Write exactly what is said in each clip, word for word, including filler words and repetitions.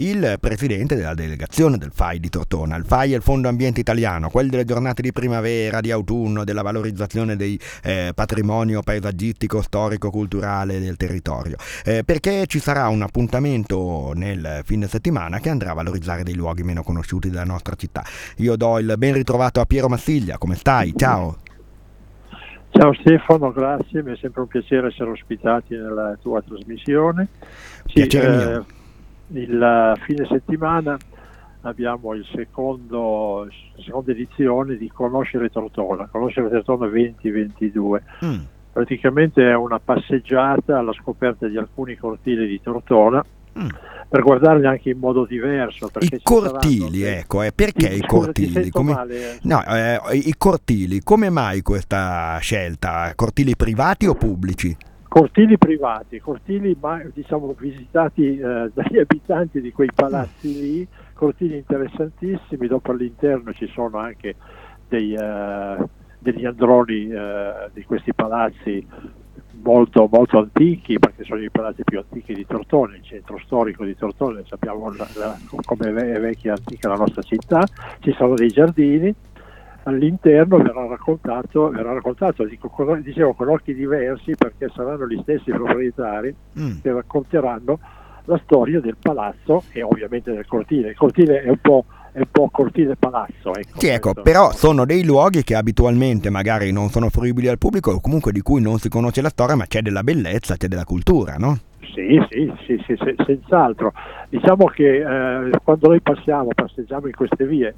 il presidente della delegazione del F A I di Tortona. Il F A I è il Fondo Ambiente Italiano, quello delle giornate di primavera, di autunno, della valorizzazione del eh, patrimonio paesaggistico, storico, culturale del territorio, eh, perché ci sarà un appuntamento nel fine settimana che andrà a valorizzare dei luoghi meno conosciuti della nostra città. Io do il ben ritrovato a Piero Massiglia. Come stai? Ciao. Ciao Stefano, grazie, mi è sempre un piacere essere ospitati nella tua trasmissione. Sì, Piacere eh, mio. Il fine settimana abbiamo il secondo, la seconda edizione di Conoscere Tortona, Conoscere Tortona venti ventidue. Mm. Praticamente è una passeggiata alla scoperta di alcuni cortili di Tortona, mm. per guardarli anche in modo diverso. I cortili, dei... ecco, eh, perché ti, i scusa, cortili? Come... Male, no, eh, i cortili, come mai questa scelta? Cortili privati o pubblici? Cortili privati, cortili diciamo visitati eh, dagli abitanti di quei palazzi mm. lì, cortili interessantissimi. Dopo all'interno ci sono anche dei, eh, degli androni eh, di questi palazzi molto, molto antichi, perché sono i palazzi più antichi di Tortona, il centro storico di Tortona, sappiamo la, la, come è vecchia e antica la nostra città. Ci sono dei giardini. All'interno verrà raccontato, verrà raccontato dico, con, dicevo, con occhi diversi, perché saranno gli stessi proprietari mm. che racconteranno la storia del palazzo e ovviamente del cortile. Il cortile è un po', è un po' cortile palazzo. Ecco, sì, ecco, però sono dei luoghi che abitualmente magari non sono fruibili al pubblico, o comunque di cui non si conosce la storia, ma c'è della bellezza, c'è della cultura, no? Sì, sì, sì, sì, sì senz'altro. Diciamo che eh, quando noi passiamo, passeggiamo in queste vie,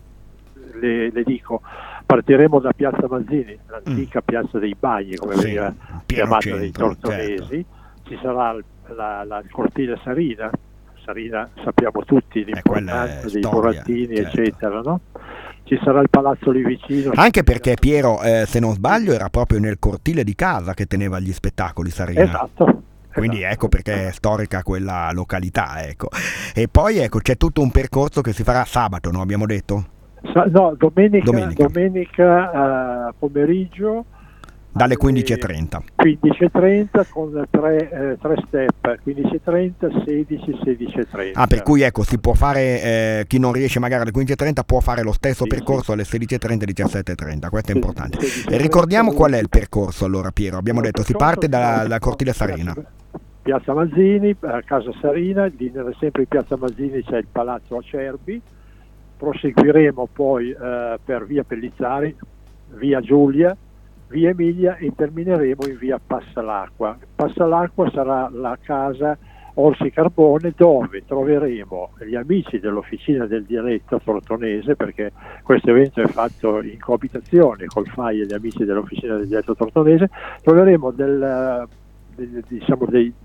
le, le dico, partiremo da Piazza Mazzini, l'antica mm. piazza dei bagni, come sì, veniva chiamata centro, dei tortonesi. Certo. Ci sarà la, la, il cortile Sarina. Sarina sappiamo tutti l'importanza dei burattini, certo. eccetera, no? Ci sarà il palazzo lì vicino. Anche perché Piero, eh, se non sbaglio, era proprio nel cortile di casa che teneva gli spettacoli Sarina. Esatto. Quindi ecco perché è storica quella località, ecco. E poi ecco c'è tutto un percorso che si farà sabato, no? Abbiamo detto? No, domenica, domenica. domenica uh, pomeriggio dalle quindici e trenta quindici e trenta con tre, eh, tre step, quindici e trenta, sedici, sedici e trenta. Ah, per cui ecco si può fare, eh, chi non riesce magari alle quindici e trenta può fare lo stesso sì, percorso sì. alle sedici e trenta e diciassette e trenta, questo è importante. sedici e trenta, ricordiamo qual è il percorso allora, Piero. Abbiamo il detto si parte da, da Cortile Sarina. Piazza Mazzini, Casa Sarina, sempre in Piazza Mazzini c'è il Palazzo Acerbi. Proseguiremo poi eh, per via Pellizzari, via Giulia, via Emilia e termineremo in via Passalacqua. Passalacqua sarà la casa Orsi Carbone, dove troveremo gli amici dell'Officina del Dialetto Tortonese, perché questo evento è fatto in coabitazione col F A I e gli amici dell'Officina del Dialetto Tortonese. Troveremo del, del, diciamo dei,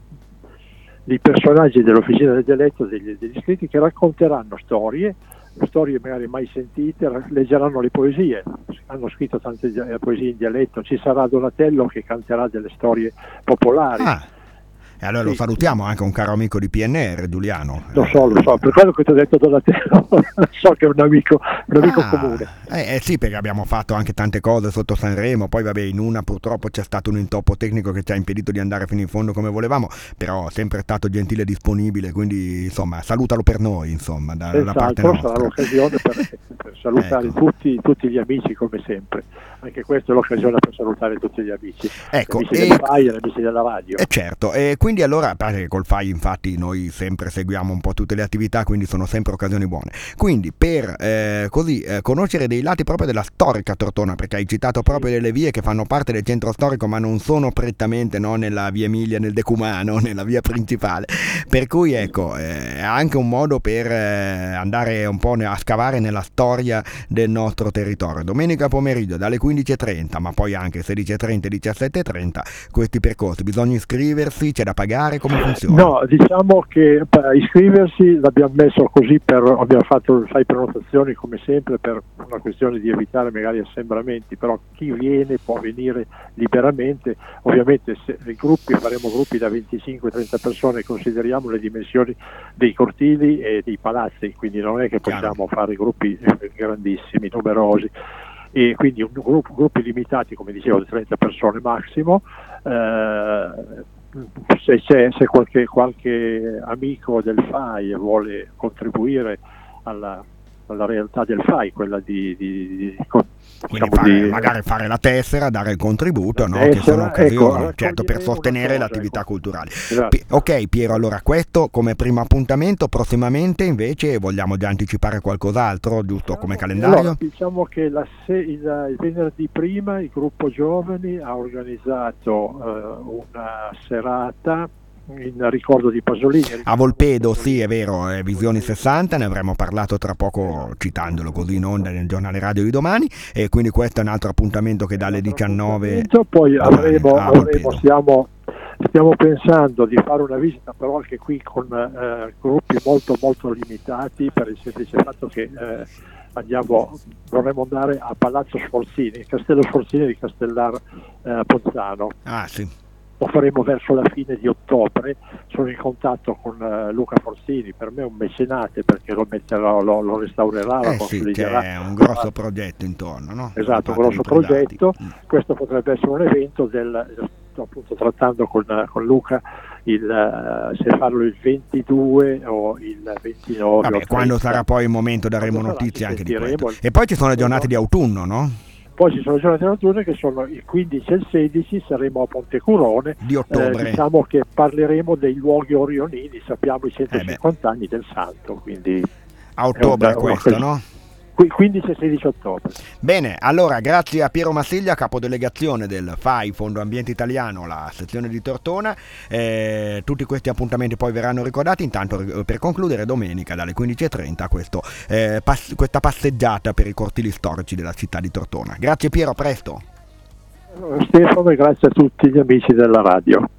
dei personaggi dell'Officina del Dialetto, degli, degli iscritti, che racconteranno storie, storie magari mai sentite, leggeranno le poesie, hanno scritto tante poesie in dialetto. Ci sarà Donatello che canterà delle storie popolari. Ah. E allora sì. Lo salutiamo anche un caro amico di P N R, Giuliano. Lo so, lo so, per quello che ti ho detto Donatello, so che è un amico, un amico ah, comune. Eh, eh sì, perché abbiamo fatto anche tante cose sotto Sanremo, poi vabbè in una purtroppo c'è stato un intoppo tecnico che ci ha impedito di andare fino in fondo come volevamo, però sempre stato gentile e disponibile, quindi insomma salutalo per noi, insomma, da, da parte nostra. Sarà l'occasione per, per salutare ecco. tutti, tutti gli amici come sempre, anche questa è l'occasione per salutare tutti gli amici, ecco, gli amici e, del F A I e gli amici della radio. E certo, e quindi allora, col F A I infatti noi sempre seguiamo un po' tutte le attività, quindi sono sempre occasioni buone. Quindi per eh, così eh, conoscere dei lati proprio della storica Tortona, perché hai citato proprio delle vie che fanno parte del centro storico ma non sono prettamente no, nella via Emilia, nel Decumano, nella via principale, per cui ecco eh, è anche un modo per eh, andare un po' a scavare nella storia del nostro territorio. Domenica pomeriggio dalle quindici e trenta, ma poi anche sedici e trenta e diciassette e trenta questi percorsi, bisogna iscriversi, c'è da pagare, come funziona? No, diciamo che per iscriversi l'abbiamo messo così, per, abbiamo fatto fai prenotazioni come sempre per una questione di evitare magari assembramenti, però chi viene può venire liberamente. Ovviamente se i gruppi, faremo gruppi da venticinque trenta persone, consideriamo le dimensioni dei cortili e dei palazzi, quindi non è che possiamo Chiaro. fare gruppi grandissimi, numerosi, e quindi un gruppo, gruppi limitati, come dicevo, di trenta persone massimo. Eh, se, c'è, se qualche, qualche amico del F A I vuole contribuire alla, alla realtà del F A I, quella di, di, di, quindi diciamo fare, di, magari fare la tessera, dare il contributo, no? tessera, Che sono occasioni, ecco, certo, per sostenere cosa, l'attività ecco. culturale. Esatto. P- ok Piero, allora questo come primo appuntamento. Prossimamente invece vogliamo già anticipare qualcos'altro, giusto, come calendario? Allora, diciamo che la se- il, il venerdì prima il gruppo giovani ha organizzato eh, una serata in ricordo di Pasolini. A Volpedo, sì, è vero, è Visioni sessanta, ne avremo parlato tra poco citandolo così in onda nel giornale radio di domani, e quindi questo è un altro appuntamento che dalle diciannove poi domani avremo, a avremo Volpedo. stiamo, stiamo pensando di fare una visita, però anche qui con eh, gruppi molto molto limitati, per il semplice fatto che eh, andiamo, vorremmo andare a Palazzo Sforzini, Castello Sforzini di Castellar eh, Pozzano. Ah sì. Lo faremo verso la fine di ottobre. Sono in contatto con uh, Luca Forzini, per me è un mecenate perché lo metterò, lo, lo restaurerà, lo Eh sì, consoliderà. c'è un grosso progetto intorno, no? Esatto, un Fate grosso di privati. progetto. Mm. Questo potrebbe essere un evento del, sto appunto trattando con, con Luca il, uh, se farlo il ventidue o il ventinove. Vabbè, quando sarà poi il momento daremo Quando sarà, notizie ci anche di sentiremo. questo. E poi ci sono le giornate di autunno, no? Poi ci sono le giornate notturne che sono il quindici e il sedici, saremo a Pontecurone. Di ottobre. Eh, diciamo che parleremo dei luoghi orionini, sappiamo i centocinquanta Eh anni del santo, quindi a ottobre è un- questo, una- no? quindici e sedici ottobre. Bene, allora grazie a Piero Massiglia, capodelegazione del F A I, Fondo Ambiente Italiano, la sezione di Tortona. Eh, tutti questi appuntamenti poi verranno ricordati. Intanto, eh, per concludere, domenica dalle quindici e trenta questo, eh, pass- questa passeggiata per i cortili storici della città di Tortona. Grazie Piero, a presto. Stefano, e grazie a tutti gli amici della radio.